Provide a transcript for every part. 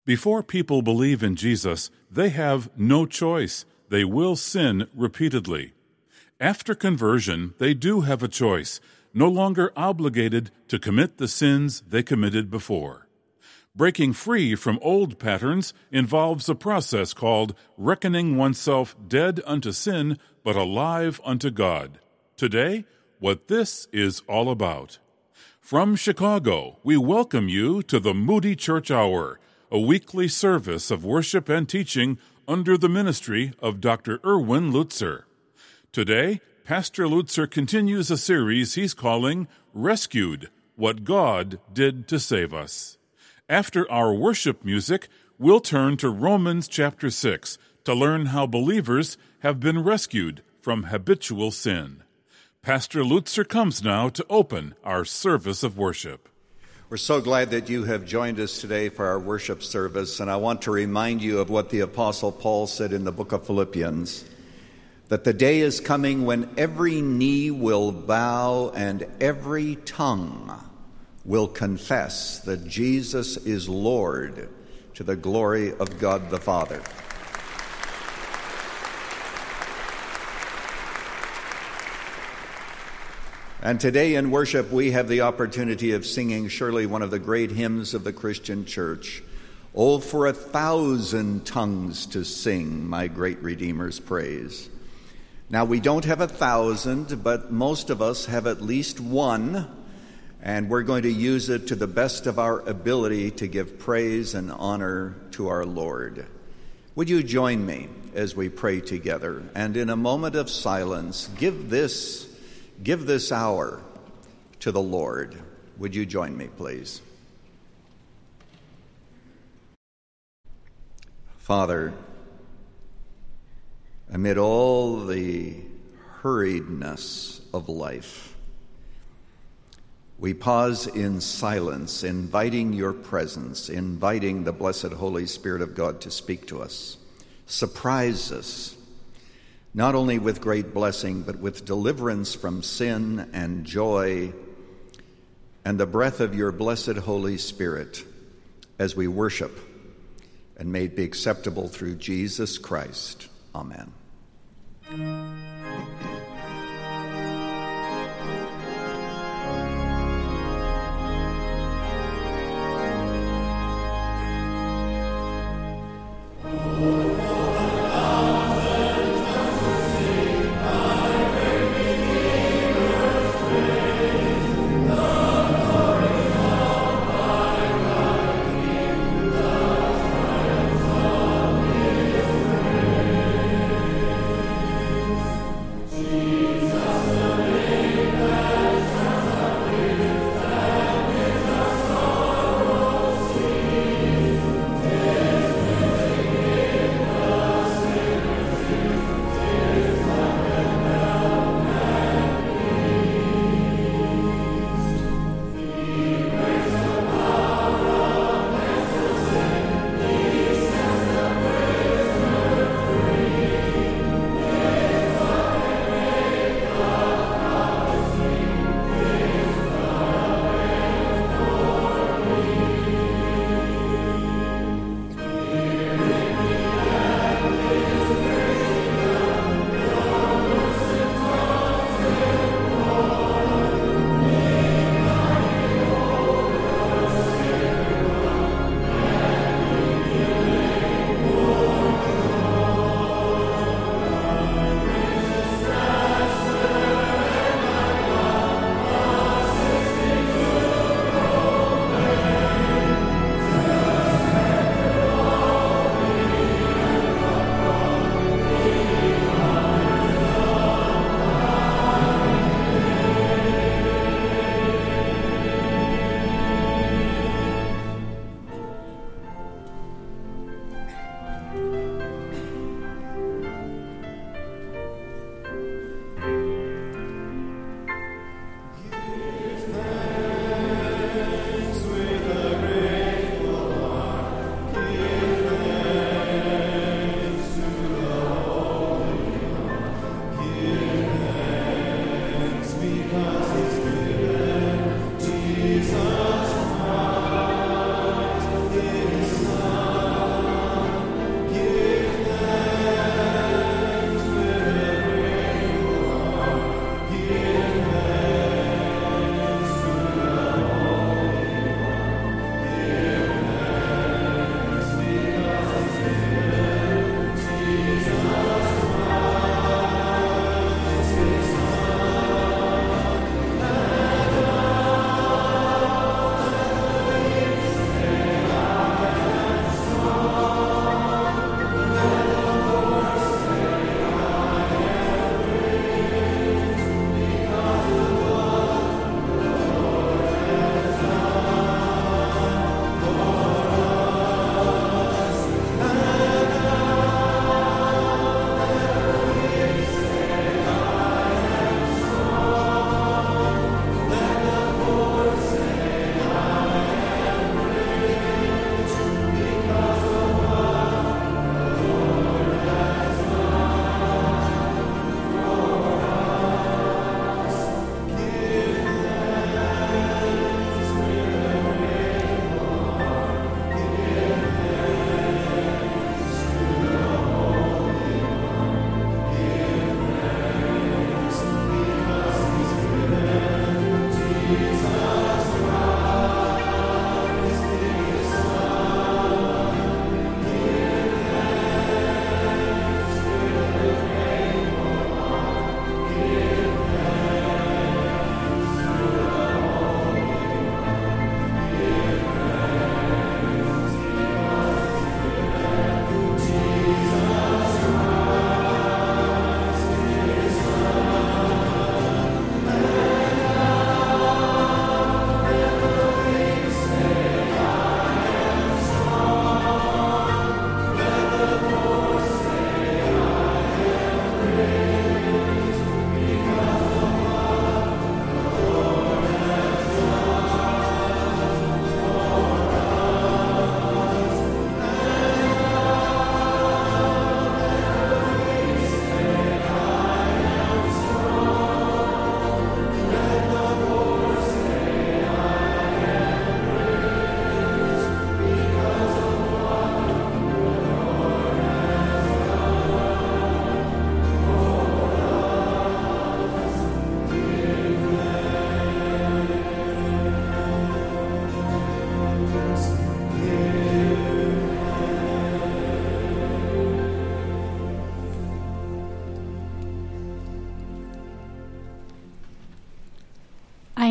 Before people believe in Jesus, they have no choice. They will sin repeatedly. After conversion, they do have a choice, no longer obligated to commit the sins they committed before. Breaking free from old patterns involves a process called reckoning oneself dead unto sin but alive unto God. Today, what this is all about. From Chicago, we welcome you to the Moody Church Hour, a weekly service of worship and teaching under the ministry of Dr. Erwin Lutzer. Today, Pastor Lutzer continues a series he's calling Rescued, What God Did to Save Us. After our worship music, we'll turn to Romans chapter 6 to learn how believers have been rescued from habitual sin. Pastor Lutzer comes now to open our service of worship. We're so glad that you have joined us today for our worship service, and I want to remind you of what the Apostle Paul said in the book of Philippians, that the day is coming when every knee will bow and every tongue will confess that Jesus is Lord, to the glory of God the Father. And today in worship, we have the opportunity of singing surely one of the great hymns of the Christian church. Oh, for 1,000 tongues to sing my great Redeemer's praise. Now, we don't have 1,000, but most of us have at least one, and we're going to use it to the best of our ability to give praise and honor to our Lord. Would you join me as we pray together? And in a moment of silence, give this hour to the Lord. Would you join me, please? Father, amid all the hurriedness of life, we pause in silence, inviting your presence, inviting the blessed Holy Spirit of God to speak to us. Surprise us, not only with great blessing, but with deliverance from sin and joy and the breath of your blessed Holy Spirit as we worship, and may it be acceptable through Jesus Christ. Amen.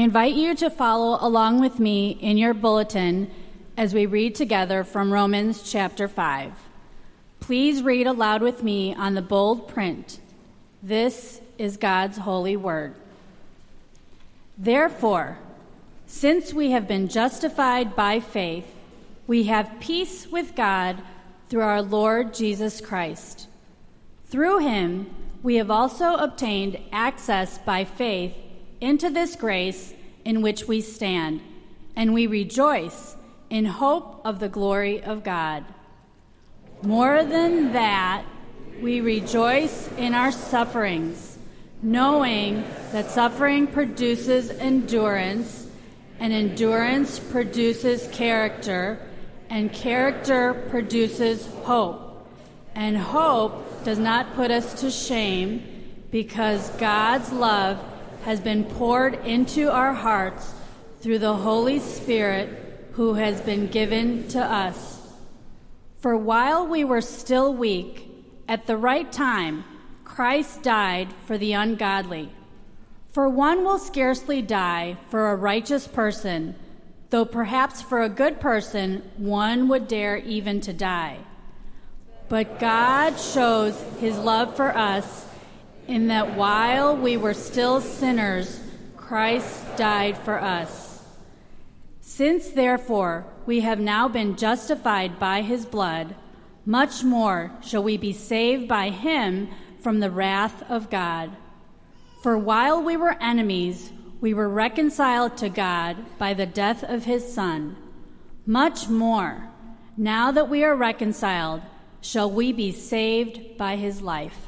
invite you to follow along with me in your bulletin as we read together from Romans chapter 5. Please read aloud with me on the bold print. This is God's holy word. Therefore, since we have been justified by faith, we have peace with God through our Lord Jesus Christ. Through him, we have also obtained access by faith into this grace in which we stand, and we rejoice in hope of the glory of God. More than that, we rejoice in our sufferings, knowing that suffering produces endurance, and endurance produces character, and character produces hope. And hope does not put us to shame, because God's love has been poured into our hearts through the Holy Spirit who has been given to us. For while we were still weak, at the right time, Christ died for the ungodly. For one will scarcely die for a righteous person, though perhaps for a good person one would dare even to die. But God shows his love for us in that while we were still sinners, Christ died for us. Since, therefore, we have now been justified by his blood, much more shall we be saved by him from the wrath of God. For while we were enemies, we were reconciled to God by the death of his Son. Much more, now that we are reconciled, shall we be saved by his life.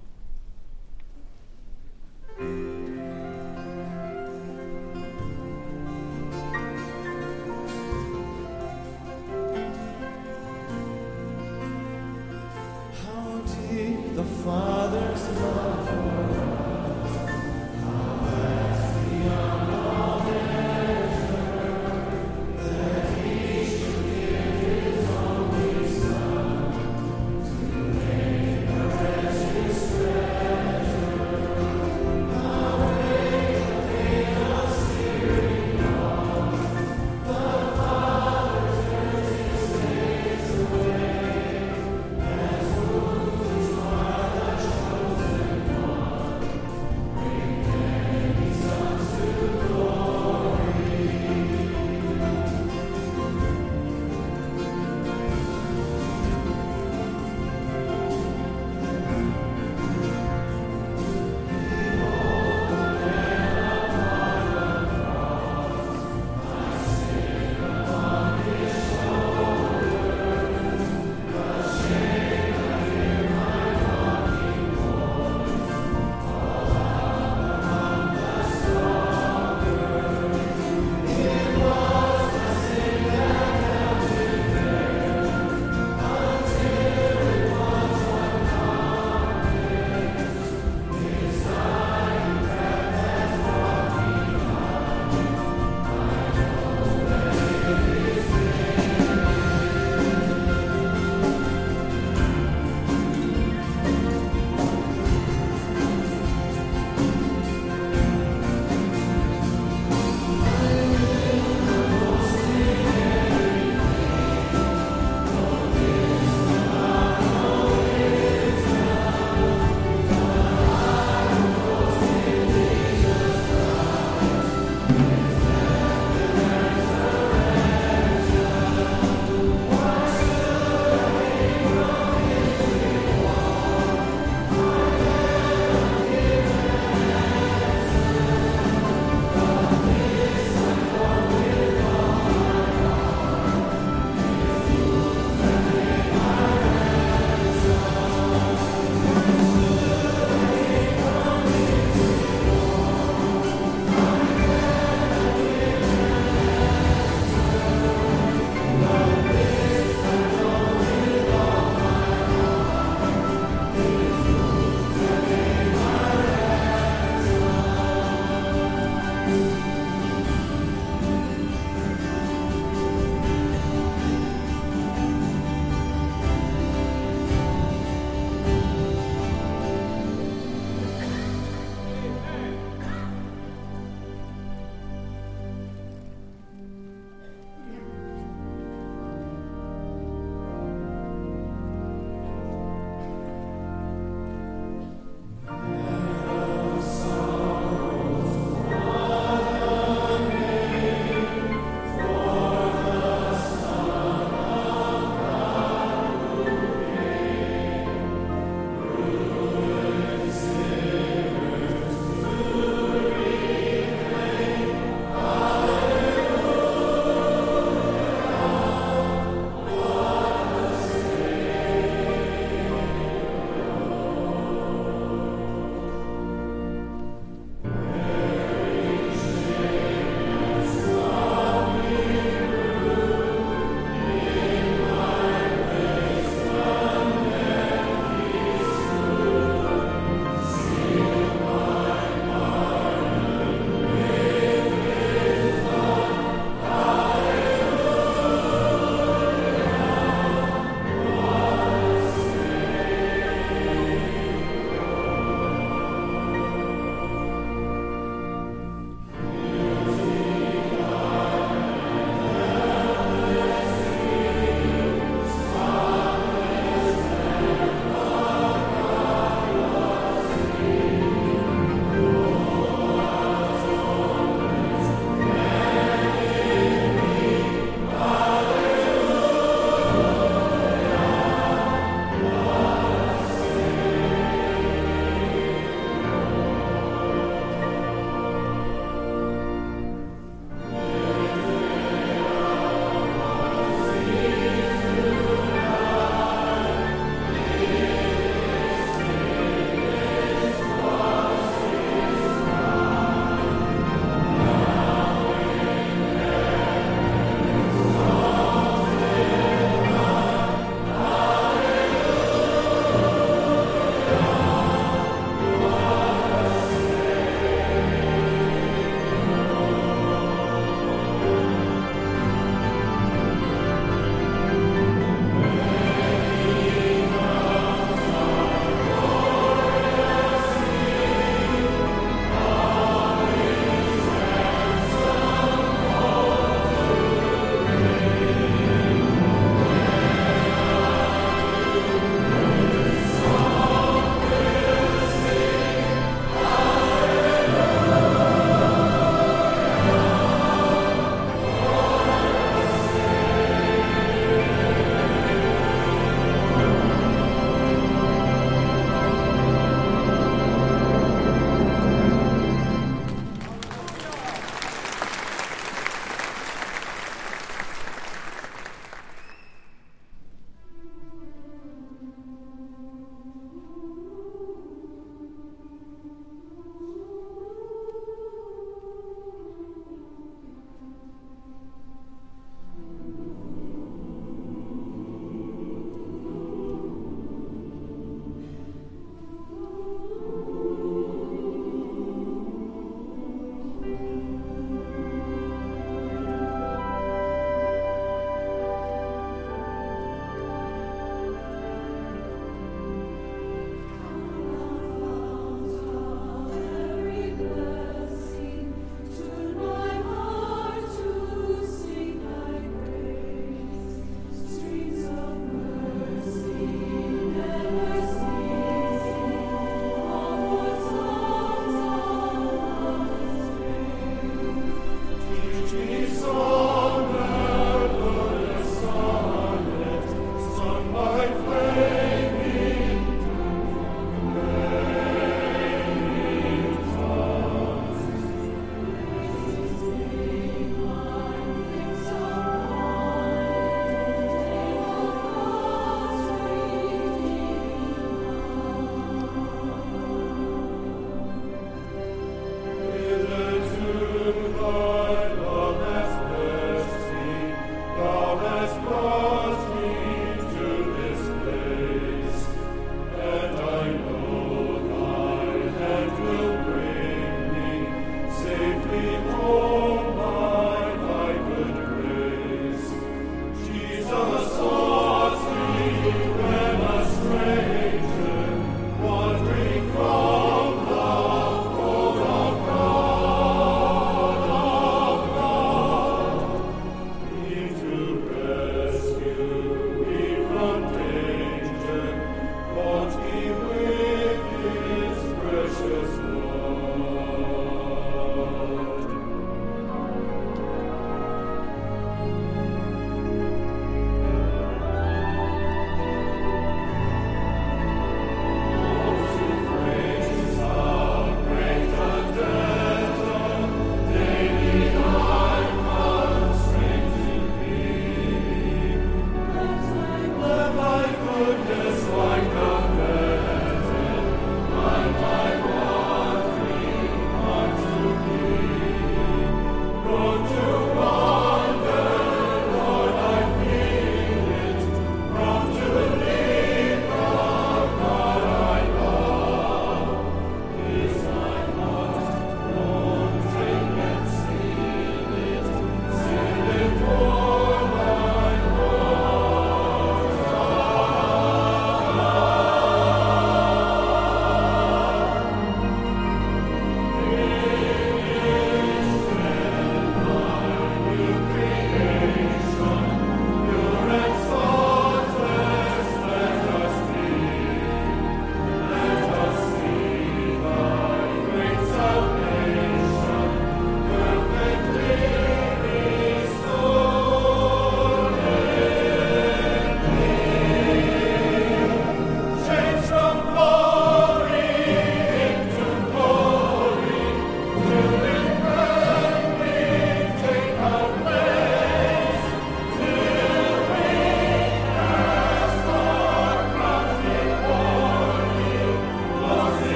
The Father's love for us, how vast beyond all measure, that he should give his only Son to make a precious treasure. How great the pain of steering lost, the Father turns his face away, as wounds his heart.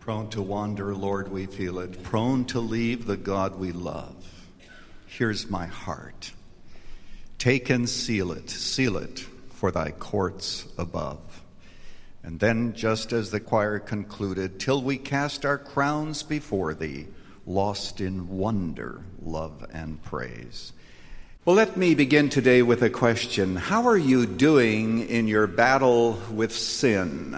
Prone to wander, Lord, we feel it. Prone to leave the God we love. Here's my heart. Take and seal it for thy courts above. And then, just as the choir concluded, till we cast our crowns before thee, lost in wonder, love, and praise. Well, let me begin today with a question. How are you doing in your battle with sin?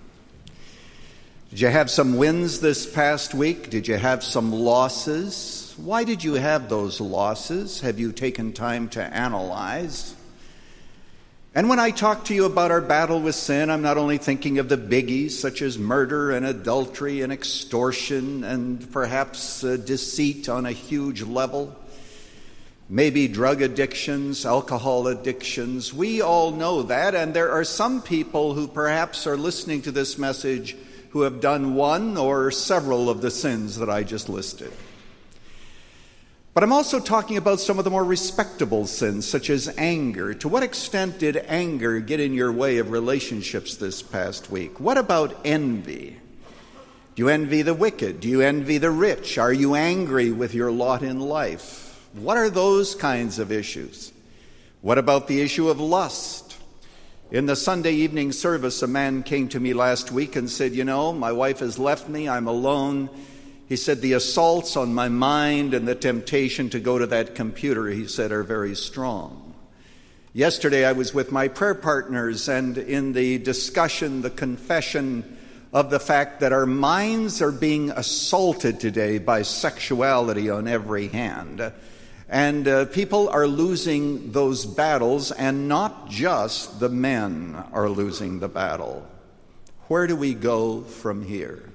Did you have some wins this past week? Did you have some losses? Why did you have those losses? Have you taken time to analyze? And when I talk to you about our battle with sin, I'm not only thinking of the biggies such as murder and adultery and extortion and perhaps deceit on a huge level, maybe drug addictions, alcohol addictions. We all know that, and there are some people who perhaps are listening to this message who have done one or several of the sins that I just listed. But I'm also talking about some of the more respectable sins, such as anger. To what extent did anger get in your way of relationships this past week? What about envy? Do you envy the wicked? Do you envy the rich? Are you angry with your lot in life? What are those kinds of issues? What about the issue of lust? In the Sunday evening service, a man came to me last week and said, my wife has left me, I'm alone. He said, the assaults on my mind and the temptation to go to that computer, he said, are very strong. Yesterday I was with my prayer partners, and in the discussion, the confession of the fact that our minds are being assaulted today by sexuality on every hand. And people are losing those battles, and not just the men are losing the battle. Where do we go from here?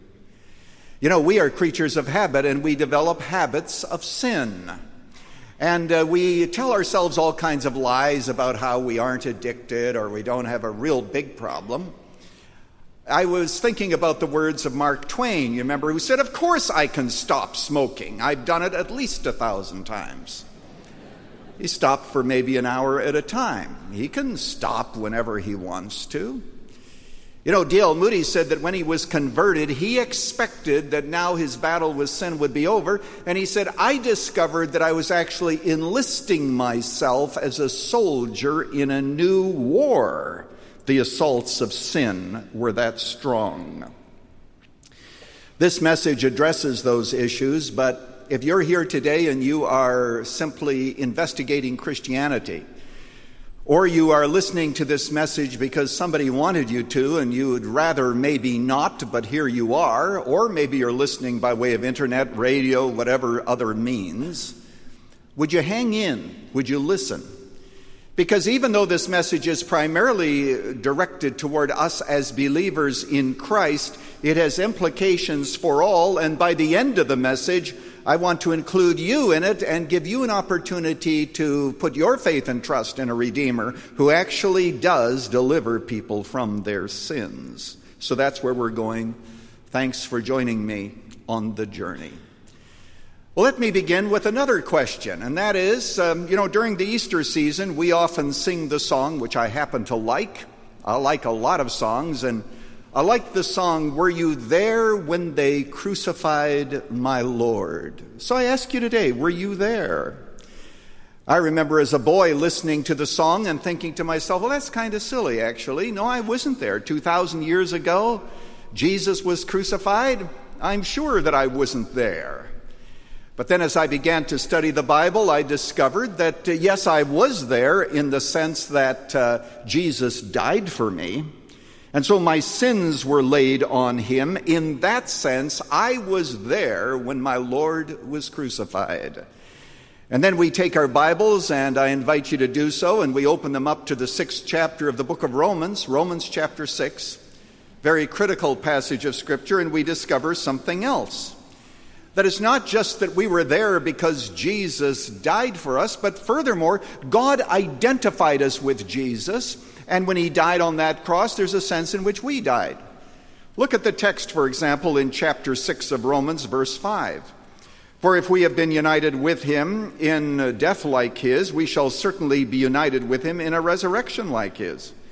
We are creatures of habit, and we develop habits of sin. And we tell ourselves all kinds of lies about how we aren't addicted or we don't have a real big problem. I was thinking about the words of Mark Twain, you remember, who said, of course I can stop smoking. I've done it at least 1,000 times. He stopped for maybe an hour at a time. He can stop whenever he wants to. D.L. Moody said that when he was converted, he expected that now his battle with sin would be over. And he said, I discovered that I was actually enlisting myself as a soldier in a new war. The assaults of sin were that strong. This message addresses those issues, but if you're here today and you are simply investigating Christianity, or you are listening to this message because somebody wanted you to and you would rather maybe not, but here you are, or maybe you're listening by way of internet, radio, whatever other means, would you hang in? Would you listen? Because even though this message is primarily directed toward us as believers in Christ, it has implications for all, and by the end of the message, I want to include you in it and give you an opportunity to put your faith and trust in a Redeemer who actually does deliver people from their sins. So that's where we're going. Thanks for joining me on the journey. Well, let me begin with another question, and that is, during the Easter season, we often sing the song, which I happen to like. I like a lot of songs, and I like the song, Were You There When They Crucified My Lord? So I ask you today, were you there? I remember as a boy listening to the song and thinking to myself, well, that's kind of silly, actually. No, I wasn't there. 2,000 years ago, Jesus was crucified. I'm sure that I wasn't there. But then as I began to study the Bible, I discovered that, yes, I was there in the sense that Jesus died for me. And so my sins were laid on him. In that sense, I was there when my Lord was crucified. And then we take our Bibles, and I invite you to do so, and we open them up to the 6th chapter of the book of Romans, Romans chapter 6, very critical passage of Scripture, and we discover something else. That it's not just that we were there because Jesus died for us, but furthermore, God identified us with Jesus, and when he died on that cross, there's a sense in which we died. Look at the text, for example, in chapter 6 of Romans, verse 5. For if we have been united with him in death like his, we shall certainly be united with him in a resurrection like his.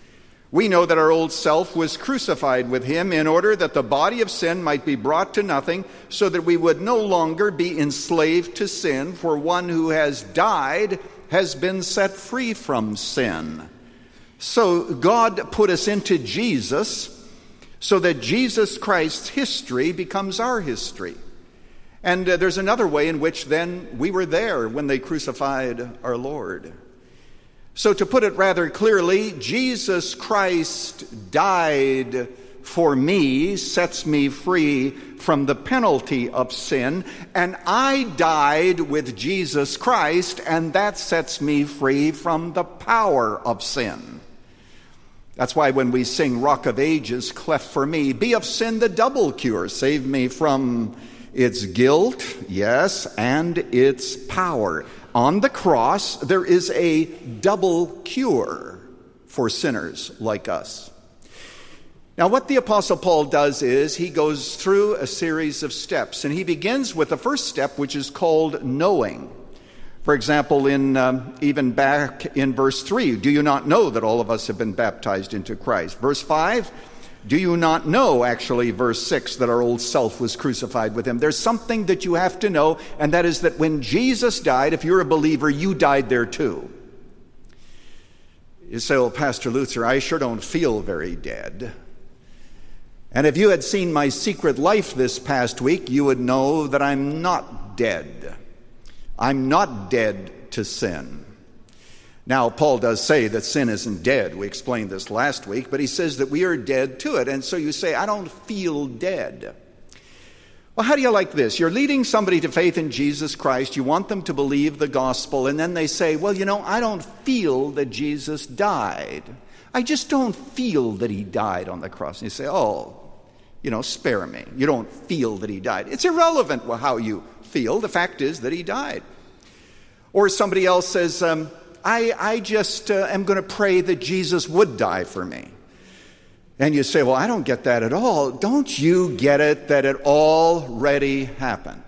We know that our old self was crucified with him in order that the body of sin might be brought to nothing, so that we would no longer be enslaved to sin, for one who has died has been set free from sin. So God put us into Jesus so that Jesus Christ's history becomes our history. And there's another way in which then we were there when they crucified our Lord. So to put it rather clearly, Jesus Christ died for me, sets me free from the penalty of sin, and I died with Jesus Christ, and that sets me free from the power of sin. That's why when we sing Rock of Ages, cleft for me, be of sin the double cure, save me from its guilt, yes, and its power. On the cross, there is a double cure for sinners like us. Now, what the Apostle Paul does is he goes through a series of steps, and he begins with the first step, which is called knowing. For example, even back in verse 3, do you not know that all of us have been baptized into Christ? Verse 5, do you not know, actually, verse 6, that our old self was crucified with him? There's something that you have to know, and that is that when Jesus died, if you're a believer, you died there too. You say, well, Pastor Lutzer, I sure don't feel very dead. And if you had seen my secret life this past week, you would know that I'm not dead. I'm not dead to sin. Now, Paul does say that sin isn't dead. We explained this last week, but he says that we are dead to it. And so you say, I don't feel dead. Well, how do you like this? You're leading somebody to faith in Jesus Christ. You want them to believe the gospel. And then they say, well, I don't feel that Jesus died. I just don't feel that he died on the cross. And you say, spare me. You don't feel that he died. It's irrelevant how you feel. The fact is that he died. Or somebody else says, I just am going to pray that Jesus would die for me. And you say, well, I don't get that at all. Don't you get it that it already happened?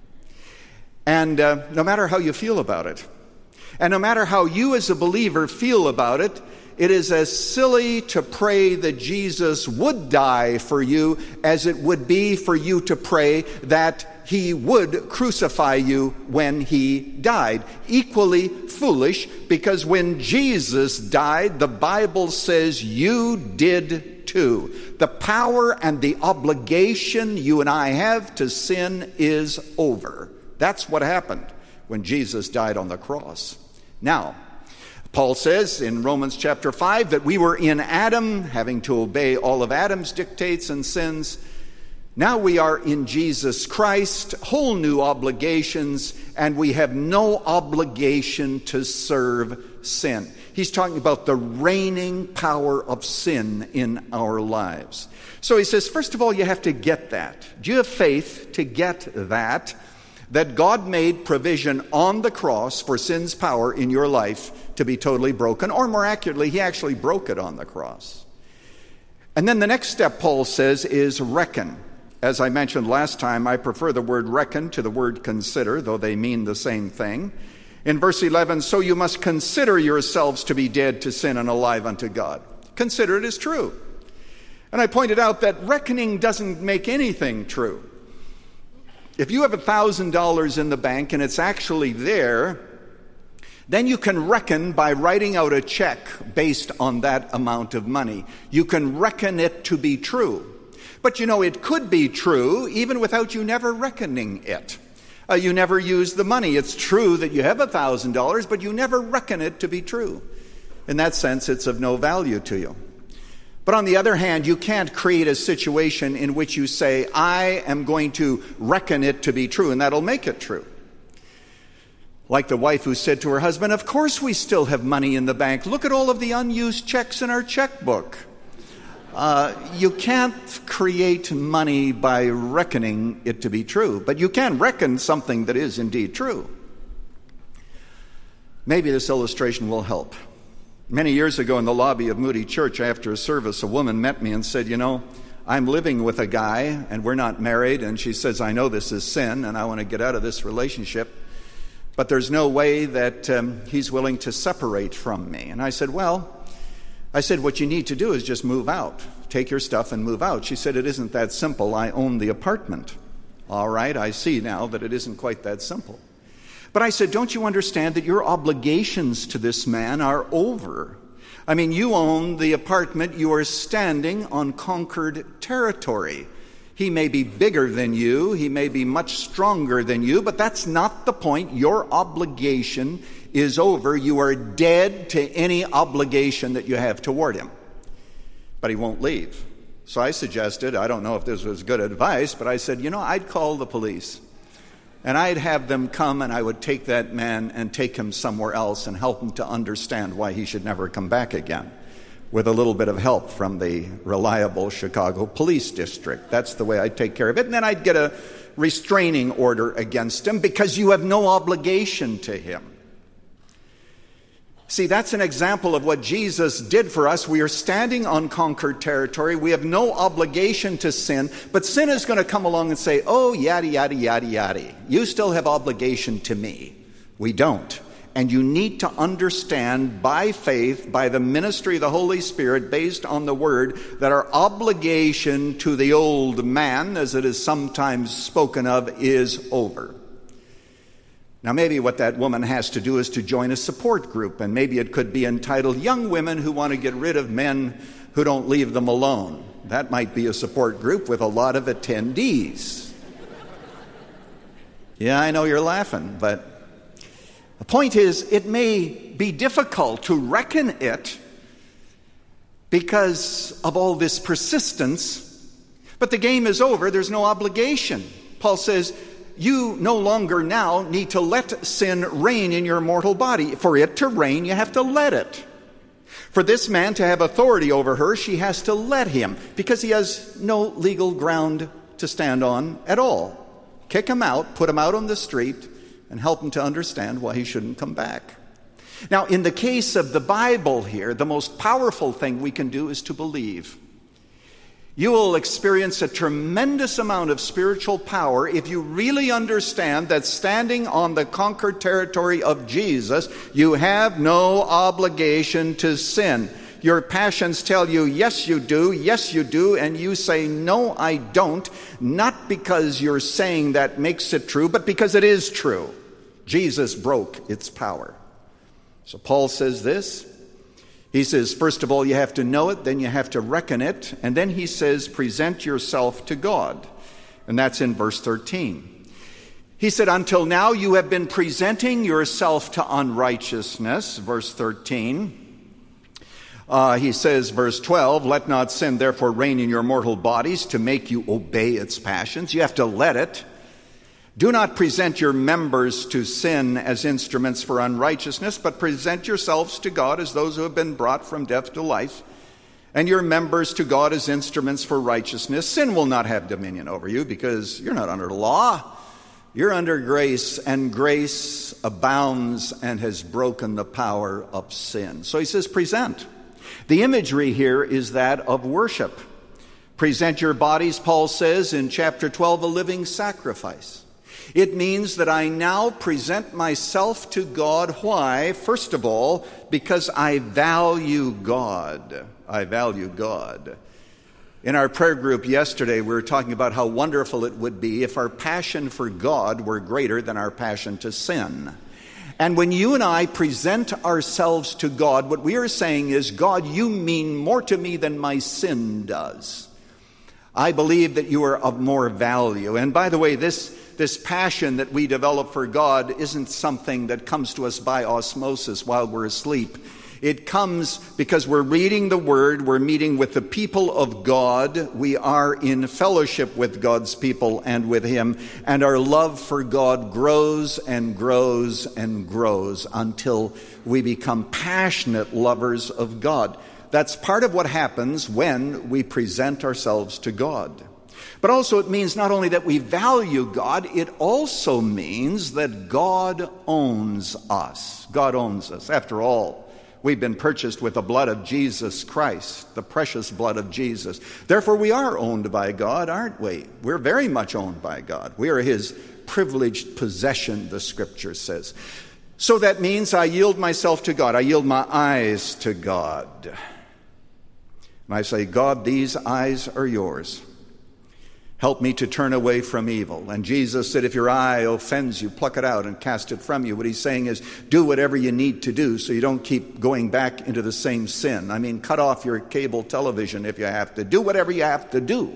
And no matter how you feel about it, and no matter how you as a believer feel about it, it is as silly to pray that Jesus would die for you as it would be for you to pray that he would crucify you when he died. Equally foolish, because when Jesus died, the Bible says you did too. The power and the obligation you and I have to sin is over. That's what happened when Jesus died on the cross. Now, Paul says in Romans chapter 5 that we were in Adam, having to obey all of Adam's dictates and sins. Now we are in Jesus Christ, whole new obligations, and we have no obligation to serve sin. He's talking about the reigning power of sin in our lives. So he says, first of all, you have to get that. Do you have faith to get that God made provision on the cross for sin's power in your life to be totally broken, or more accurately, he actually broke it on the cross. And then the next step, Paul says, is reckon. As I mentioned last time, I prefer the word reckon to the word consider, though they mean the same thing. In verse 11, so you must consider yourselves to be dead to sin and alive unto God. Consider it as true. And I pointed out that reckoning doesn't make anything true. If you have $1,000 in the bank and it's actually there, then you can reckon by writing out a check based on that amount of money. You can reckon it to be true. But it could be true even without you never reckoning it. You never use the money. It's true that you have $1,000, but you never reckon it to be true. In that sense, it's of no value to you. But on the other hand, you can't create a situation in which you say, I am going to reckon it to be true, and that'll make it true. Like the wife who said to her husband, of course we still have money in the bank. Look at all of the unused checks in our checkbook. You can't create money by reckoning it to be true, but you can reckon something that is indeed true. Maybe this illustration will help. Many years ago in the lobby of Moody Church after a service, a woman met me and said, I'm living with a guy and we're not married. And she says, I know this is sin and I want to get out of this relationship, but there's no way that he's willing to separate from me. And I said, well, I said, what you need to do is just move out. Take your stuff and move out. She said, it isn't that simple. I own the apartment. All right, I see now that it isn't quite that simple. But I said, don't you understand that your obligations to this man are over? I mean, you own the apartment. You are standing on conquered territory. He may be bigger than you. He may be much stronger than you, but that's not the point. Your obligation is over. You are dead to any obligation that you have toward him. But he won't leave. So I suggested, I don't know if this was good advice, but I said, I'd call the police. And I'd have them come and I would take that man and take him somewhere else and help him to understand why he should never come back again, with a little bit of help from the reliable Chicago Police District. That's the way I'd take care of it. And then I'd get a restraining order against him because you have no obligation to him. See, that's an example of what Jesus did for us. We are standing on conquered territory. We have no obligation to sin, but sin is going to come along and say, oh, yada, yada, yada, yada. You still have obligation to me. We don't. And you need to understand by faith, by the ministry of the Holy Spirit, based on the Word, that our obligation to the old man, as it is sometimes spoken of, is over. Now, maybe what that woman has to do is to join a support group, and maybe it could be entitled Young Women Who Want to Get Rid of Men Who Don't Leave Them Alone. That might be a support group with a lot of attendees. Yeah, I know you're laughing, but the point is, it may be difficult to reckon it because of all this persistence, but the game is over. There's no obligation. Paul says, you no longer now need to let sin reign in your mortal body. For it to reign, you have to let it. For this man to have authority over her, she has to let him, because he has no legal ground to stand on at all. Kick him out, put him out on the street, and help him to understand why he shouldn't come back. Now, in the case of the Bible here, the most powerful thing we can do is to believe. You will experience a tremendous amount of spiritual power if you really understand that standing on the conquered territory of Jesus, you have no obligation to sin. Your passions tell you, yes, you do, and you say, no, I don't, not because you're saying that makes it true, but because it is true. Jesus broke its power. So Paul says this. He says, first of all, you have to know it, then you have to reckon it, and then he says, present yourself to God. And that's in verse 13. He said, until now you have been presenting yourself to unrighteousness, verse 13. He says, verse 12, let not sin therefore reign in your mortal bodies to make you obey its passions. You have to let it. Do not present your members to sin as instruments for unrighteousness, but present yourselves to God as those who have been brought from death to life, and your members to God as instruments for righteousness. Sin will not have dominion over you because you're not under the law. You're under grace, and grace abounds and has broken the power of sin. So he says, present. The imagery here is that of worship. Present your bodies, Paul says in chapter 12, a living sacrifice. It means that I now present myself to God. Why? First of all, because I value God. I value God. In our prayer group yesterday, we were talking about how wonderful it would be if our passion for God were greater than our passion to sin. And when you and I present ourselves to God, what we are saying is, God, you mean more to me than my sin does. I believe that you are of more value. And by the way, this passion that we develop for God isn't something that comes to us by osmosis while we're asleep. It comes because we're reading the Word, we're meeting with the people of God, we are in fellowship with God's people and with Him, and our love for God grows and grows and grows until we become passionate lovers of God. That's part of what happens when we present ourselves to God. But also it means not only that we value God, it also means that God owns us. God owns us. After all, we've been purchased with the blood of Jesus Christ, the precious blood of Jesus. Therefore, we are owned by God, aren't we? We're very much owned by God. We are His privileged possession, the Scripture says. So that means I yield myself to God. I yield my eyes to God. And I say, God, these eyes are yours. Help me to turn away from evil. And Jesus said, if your eye offends you, pluck it out and cast it from you. What he's saying is, do whatever you need to do so you don't keep going back into the same sin. I mean, cut off your cable television if you have to. Do whatever you have to do.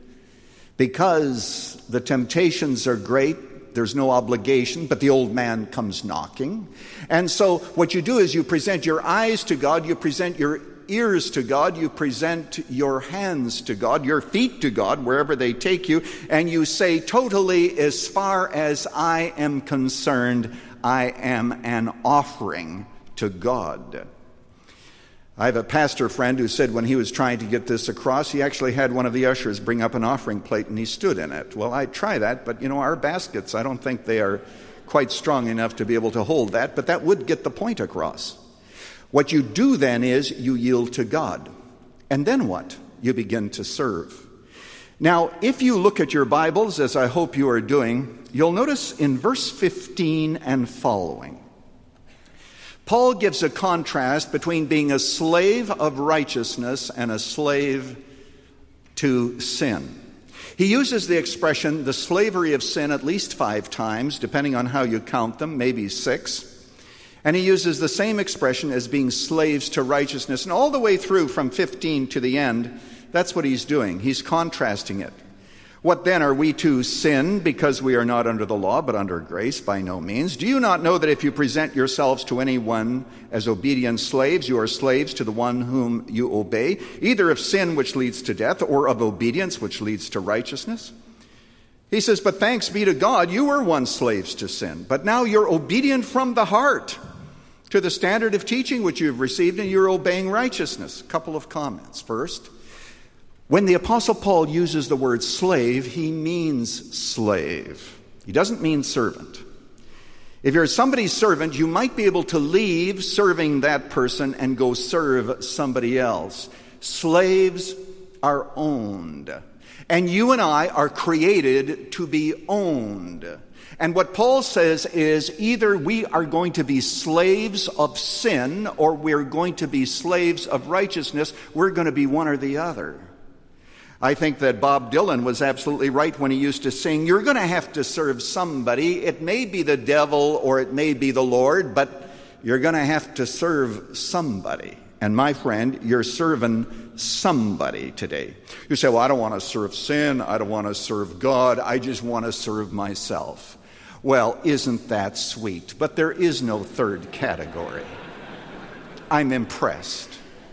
Because the temptations are great, there's no obligation, but the old man comes knocking. And so what you do is you present your eyes to God, you present your ears to God, you present your hands to God, your feet to God, wherever they take you, and you say, totally, as far as I am concerned, I am an offering to God. I have a pastor friend who said when he was trying to get this across, he actually had one of the ushers bring up an offering plate and he stood in it. Well, I'd try that, but our baskets, I don't think they are quite strong enough to be able to hold that, but that would get the point across. What you do then is you yield to God. And then what? You begin to serve. Now, if you look at your Bibles, as I hope you are doing, you'll notice in verse 15 and following, Paul gives a contrast between being a slave of righteousness and a slave to sin. He uses the expression, the slavery of sin, at least 5 times, depending on how you count them, maybe 6. And he uses the same expression as being slaves to righteousness. And all the way through from 15 to the end, that's what he's doing. He's contrasting it. What then, are we to sin because we are not under the law but under grace? By no means. Do you not know that if you present yourselves to anyone as obedient slaves, you are slaves to the one whom you obey, either of sin which leads to death or of obedience which leads to righteousness? He says, but thanks be to God, you were once slaves to sin, but now you're obedient from the heart to the standard of teaching which you've received, and you're obeying righteousness. A couple of comments. First, when the Apostle Paul uses the word slave, he means slave. He doesn't mean servant. If you're somebody's servant, you might be able to leave serving that person and go serve somebody else. Slaves are owned. And you and I are created to be owned. And what Paul says is either we are going to be slaves of sin or we're going to be slaves of righteousness. We're going to be one or the other. I think that Bob Dylan was absolutely right when he used to sing, you're going to have to serve somebody. It may be the devil or it may be the Lord, but you're going to have to serve somebody. And my friend, you're serving somebody today. You say, well, I don't want to serve sin. I don't want to serve God. I just want to serve myself. Well, isn't that sweet? But there is no third category. I'm impressed.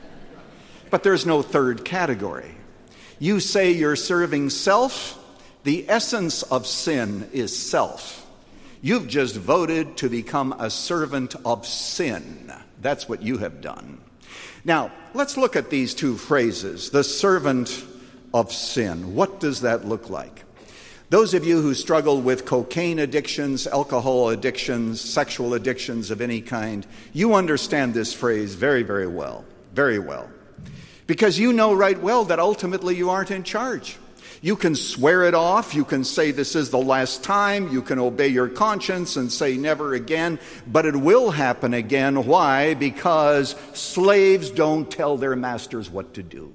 But there's no third category. You say you're serving self. The essence of sin is self. You've just voted to become a servant of sin. That's what you have done. Now, let's look at these 2 phrases. The servant of sin. What does that look like? Those of you who struggle with cocaine addictions, alcohol addictions, sexual addictions of any kind, you understand this phrase very, very well. Very well. Because you know right well that ultimately you aren't in charge. You can swear it off. You can say this is the last time. You can obey your conscience and say never again. But it will happen again. Why? Because slaves don't tell their masters what to do.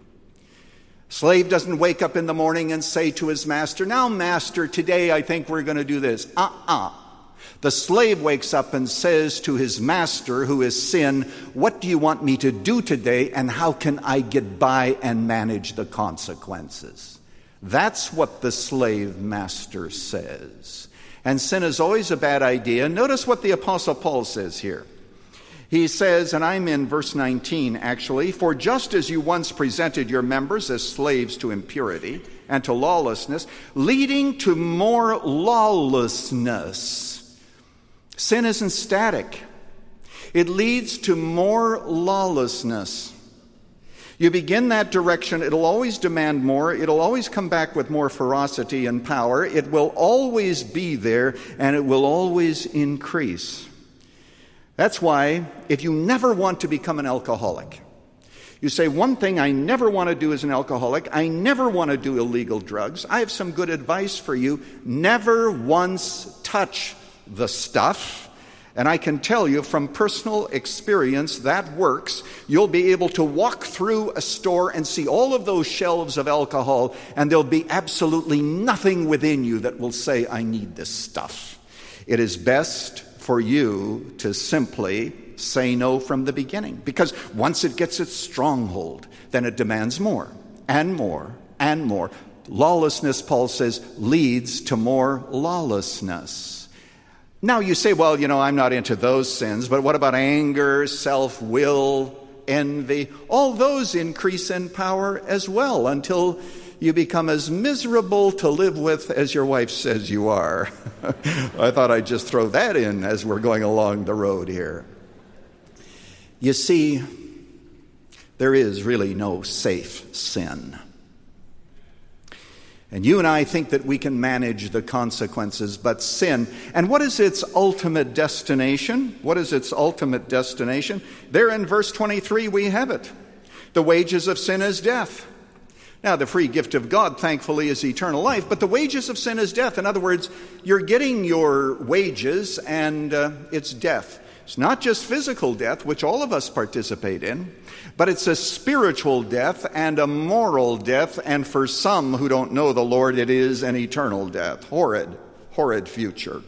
Slave doesn't wake up in the morning and say to his master, now, master, today I think we're going to do this. The slave wakes up and says to his master, who is sin, what do you want me to do today, and how can I get by and manage the consequences? That's what the slave master says. And sin is always a bad idea. Notice what the Apostle Paul says here. He says, and I'm in verse 19 actually, for just as you once presented your members as slaves to impurity and to lawlessness, leading to more lawlessness. Sin isn't static. It leads to more lawlessness. You begin that direction, it'll always demand more, it'll always come back with more ferocity and power, it will always be there, and it will always increase. That's why, if you never want to become an alcoholic, you say, one thing I never want to do as an alcoholic, I never want to do illegal drugs, I have some good advice for you. Never once touch the stuff, And I can tell you from personal experience that works. You'll be able to walk through a store and see all of those shelves of alcohol, and there'll be absolutely nothing within you that will say, I need this stuff. It is best for you to simply say no from the beginning, because once it gets its stronghold, then it demands more and more and more. Lawlessness, Paul says, leads to more lawlessness. Now you say, well, I'm not into those sins, but what about anger, self-will, envy? All those increase in power as well until you become as miserable to live with as your wife says you are. I thought I'd just throw that in as we're going along the road here. You see, there is really no safe sin. And you and I think that we can manage the consequences, but sin, and what is its ultimate destination? What is its ultimate destination? There in verse 23 we have it. The wages of sin is death. Now, the free gift of God, thankfully, is eternal life, but the wages of sin is death. In other words, you're getting your wages, and it's death. It's not just physical death, which all of us participate in, but it's a spiritual death and a moral death, and for some who don't know the Lord, it is an eternal death. Horrid future.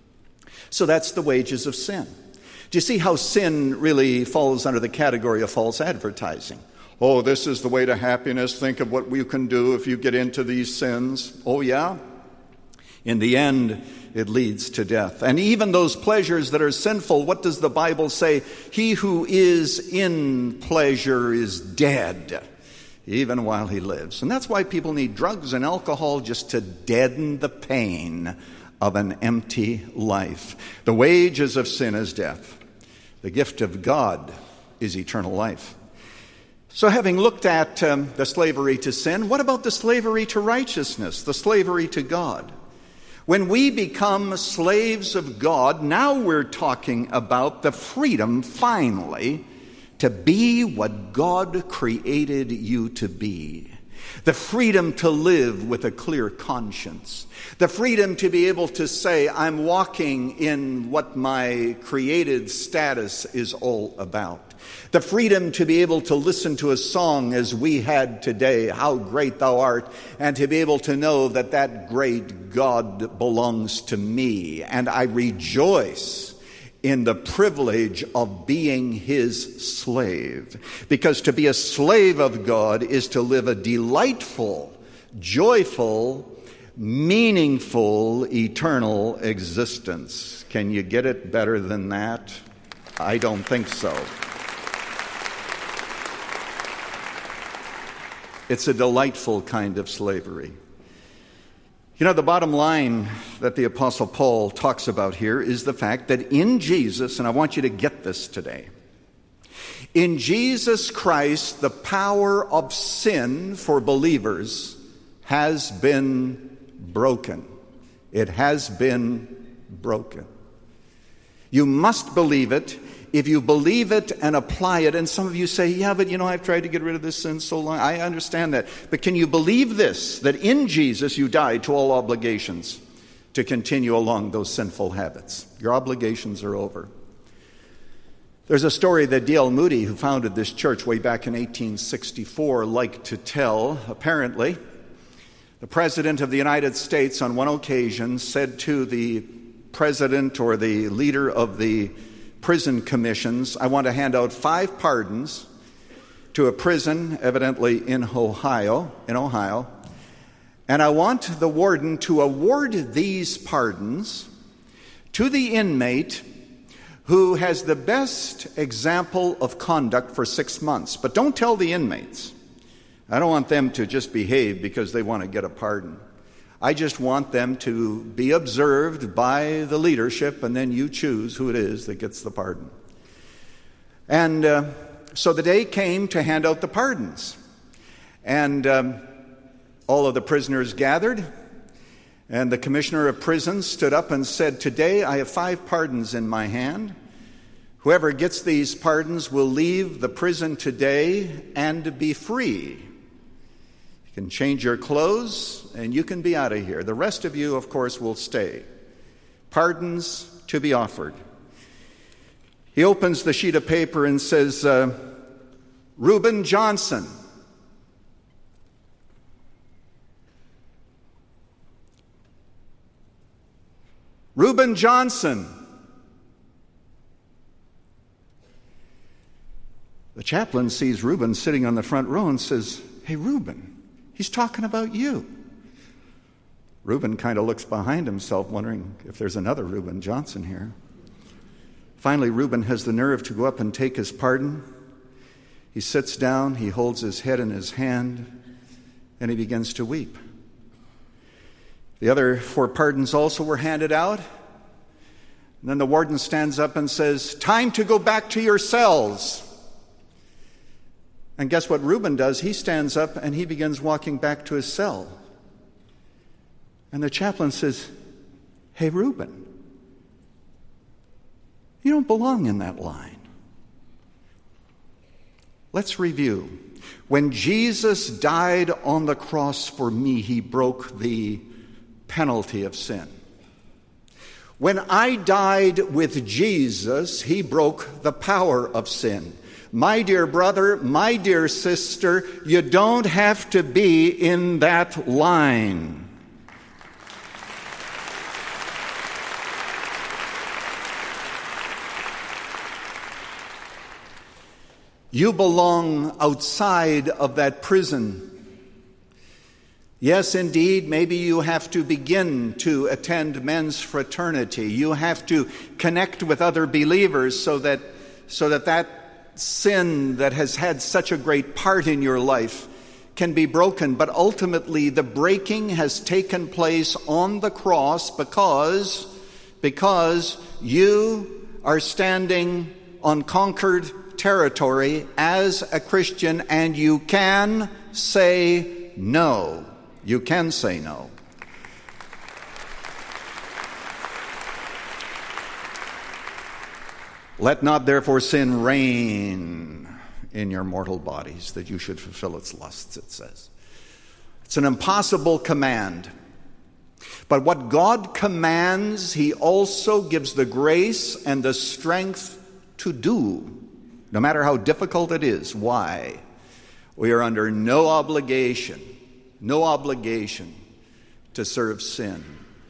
So that's the wages of sin. Do you see how sin really falls under the category of false advertising? Oh, this is the way to happiness. Think of what we can do if you get into these sins. Oh, yeah? In the end, it leads to death. And even those pleasures that are sinful, what does the Bible say? He who is in pleasure is dead, even while he lives. And that's why people need drugs and alcohol, just to deaden the pain of an empty life. The wages of sin is death. The gift of God is eternal life. So having looked at the slavery to sin, what about the slavery to righteousness, the slavery to God? When we become slaves of God, now we're talking about the freedom, finally, to be what God created you to be. The freedom to live with a clear conscience. The freedom to be able to say, I'm walking in what my created status is all about. The freedom to be able to listen to a song as we had today, How Great Thou Art, and to be able to know that that great God belongs to me. And I rejoice in the privilege of being his slave. Because to be a slave of God is to live a delightful, joyful, meaningful, eternal existence. Can you get it better than that? I don't think so. It's a delightful kind of slavery. The bottom line that the Apostle Paul talks about here is the fact that in Jesus, and I want you to get this today, in Jesus Christ, the power of sin for believers has been broken. It has been broken. You must believe it. If you believe it and apply it, and some of you say, yeah, but I've tried to get rid of this sin so long. I understand that. But can you believe this, that in Jesus you died to all obligations to continue along those sinful habits? Your obligations are over. There's a story that D.L. Moody, who founded this church way back in 1864, liked to tell. Apparently, the President of the United States on one occasion said to the president or the leader of the prison commissions, I want to hand out 5 pardons to a prison, evidently in Ohio, and I want the warden to award these pardons to the inmate who has the best example of conduct for 6 months. But don't tell the inmates. I don't want them to just behave because they want to get a pardon. I just want them to be observed by the leadership, and then you choose who it is that gets the pardon. And so the day came to hand out the pardons. And all of the prisoners gathered, and the commissioner of prisons stood up and said, today I have 5 pardons in my hand. Whoever gets these pardons will leave the prison today and be free. You can change your clothes and you can be out of here. The rest of you, of course, will stay. Pardons to be offered. He opens the sheet of paper and says, Reuben Johnson. Reuben Johnson. The chaplain sees Reuben sitting on the front row and says, "Hey, Reuben, he's talking about you." Reuben kind of looks behind himself, wondering if there's another Reuben Johnson here. Finally, Reuben has the nerve to go up and take his pardon. He sits down, he holds his head in his hand, and he begins to weep. The other 4 pardons also were handed out. And then the warden stands up and says, "Time to go back to your cells." And guess what Reuben does? He stands up and he begins walking back to his cell. And the chaplain says, "Hey, Reuben, you don't belong in that line." Let's review. When Jesus died on the cross for me, he broke the penalty of sin. When I died with Jesus, he broke the power of sin. My dear brother, my dear sister, you don't have to be in that line. You belong outside of that prison. Yes, indeed, maybe you have to begin to attend men's fraternity. You have to connect with other believers so that sin that has had such a great part in your life can be broken. But ultimately, the breaking has taken place on the cross because you are standing on conquered territory as a Christian, and you can say no. You can say no. Let not therefore sin reign in your mortal bodies, that you should fulfill its lusts, it says. It's an impossible command. But what God commands, he also gives the grace and the strength to do, no matter how difficult it is. Why? We are under no obligation to serve sin.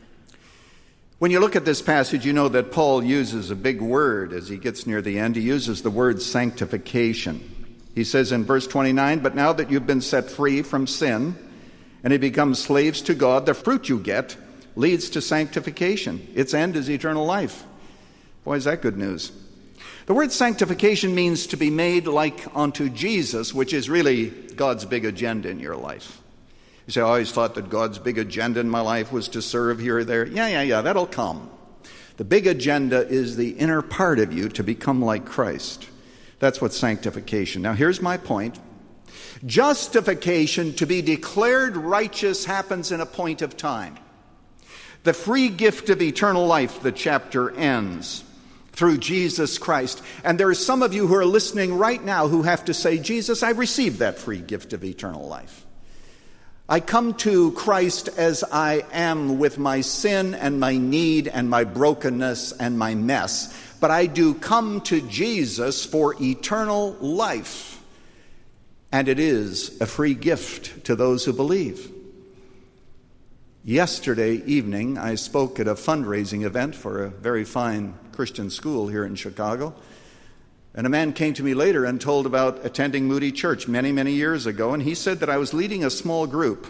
When you look at this passage, you know that Paul uses a big word as he gets near the end. He uses the word sanctification. He says in verse 29, "But now that you've been set free from sin and have become slaves to God, the fruit you get leads to sanctification. Its end is eternal life." Boy, is that good news. The word sanctification means to be made like unto Jesus, which is really God's big agenda in your life. You say, "I always thought that God's big agenda in my life was to serve here or there." Yeah, that'll come. The big agenda is the inner part of you to become like Christ. That's what sanctification. Now, here's my point. Justification, to be declared righteous, happens in a point of time. The free gift of eternal life, the chapter ends, through Jesus Christ. And there are some of you who are listening right now who have to say, "Jesus, I received that free gift of eternal life. I come to Christ as I am, with my sin and my need and my brokenness and my mess. But I do come to Jesus for eternal life. And it is a free gift to those who believe." Yesterday evening, I spoke at a fundraising event for a very fine Christian school here in Chicago. And a man came to me later and told about attending Moody Church many, many years ago. And he said that I was leading a small group.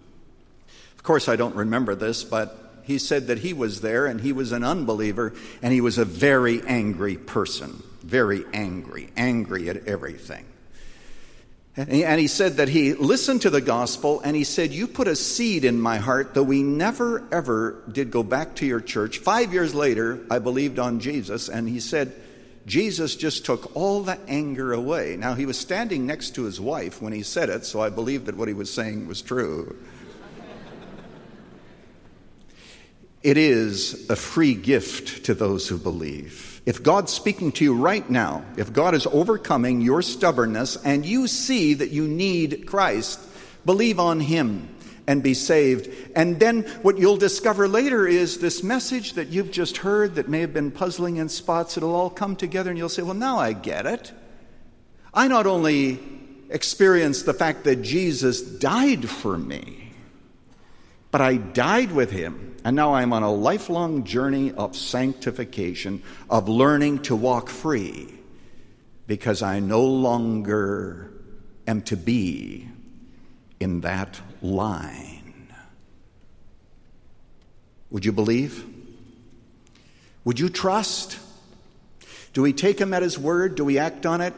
Of course, I don't remember this, but he said that he was there and he was an unbeliever. And he was a very angry person. Very angry at everything. And he said that he listened to the gospel, and he said, "You put a seed in my heart, though we never, ever did go back to your church. 5 years later, I believed on Jesus." And he said, Jesus just took all the anger away. Now, he was standing next to his wife when he said it, so I believe that what he was saying was true. It is a free gift to those who believe. If God's speaking to you right now, if God is overcoming your stubbornness and you see that you need Christ, believe on him and be saved. And then what you'll discover later is this message that you've just heard that may have been puzzling in spots. It'll all come together and you'll say, well, now I get it. I not only experienced the fact that Jesus died for me, but I died with him. And now I'm on a lifelong journey of sanctification, of learning to walk free, because I no longer am to be in that line. Would you believe? Would you trust? Do we take him at his word? Do we act on it?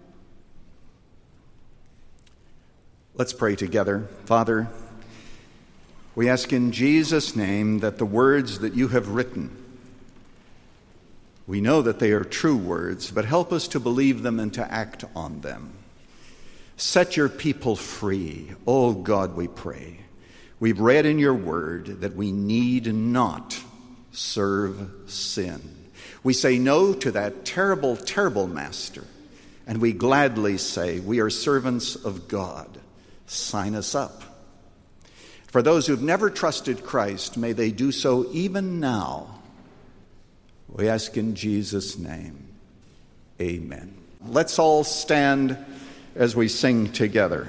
Let's pray together. Father, we ask in Jesus' name that the words that you have written, we know that they are true words, but help us to believe them and to act on them. Set your people free. Oh God, we pray. We've read in your word that we need not serve sin. We say no to that terrible, terrible master, and we gladly say we are servants of God. Sign us up. For those who've never trusted Christ, may they do so even now. We ask in Jesus' name. Amen. Let's all stand as we sing together.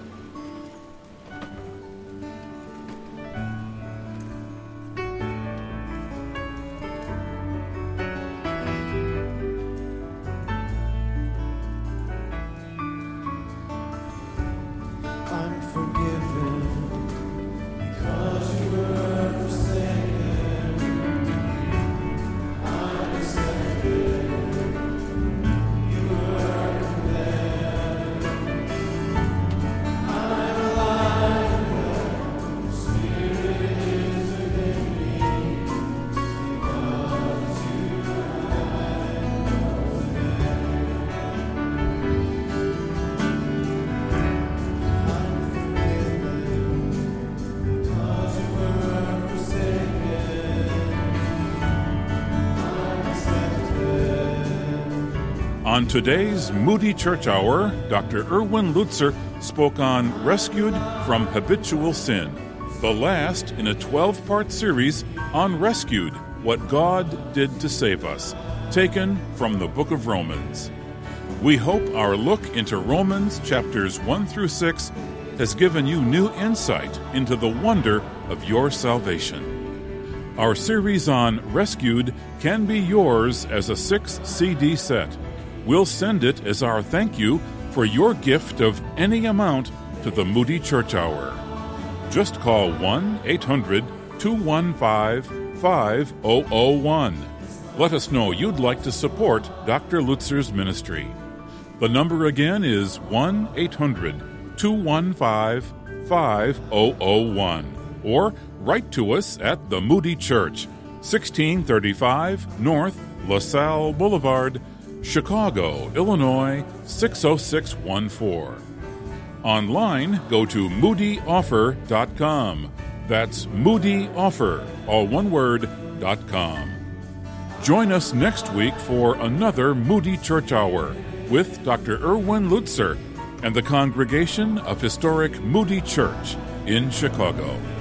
I'm forgiven because you were forsaken. I'm accepted. You were condemned. I'm alive and the Spirit is within me because you died because you were forsaken. I'm accepted. On today's Moody Church Hour, Dr. Erwin Lutzer spoke on Rescued from Habitual Sin, the last in a 12-part series on Rescued, What God Did to Save Us, taken from the book of Romans. We hope our look into Romans chapters 1 through 6 has given you new insight into the wonder of your salvation. Our series on Rescued can be yours as a 6-CD set. We'll send it as our thank you for your gift of any amount to the Moody Church Hour. Just call 1-800-215-5001. Let us know you'd like to support Dr. Lutzer's ministry. The number again is 1-800-215-5001. Or write to us at the Moody Church, 1635 North LaSalle Boulevard, Chicago, Illinois, 60614. Online, go to moodyoffer.com. That's moodyoffer, all one word, .com. Join us next week for another Moody Church Hour with Dr. Erwin Lutzer and the congregation of historic Moody Church in Chicago.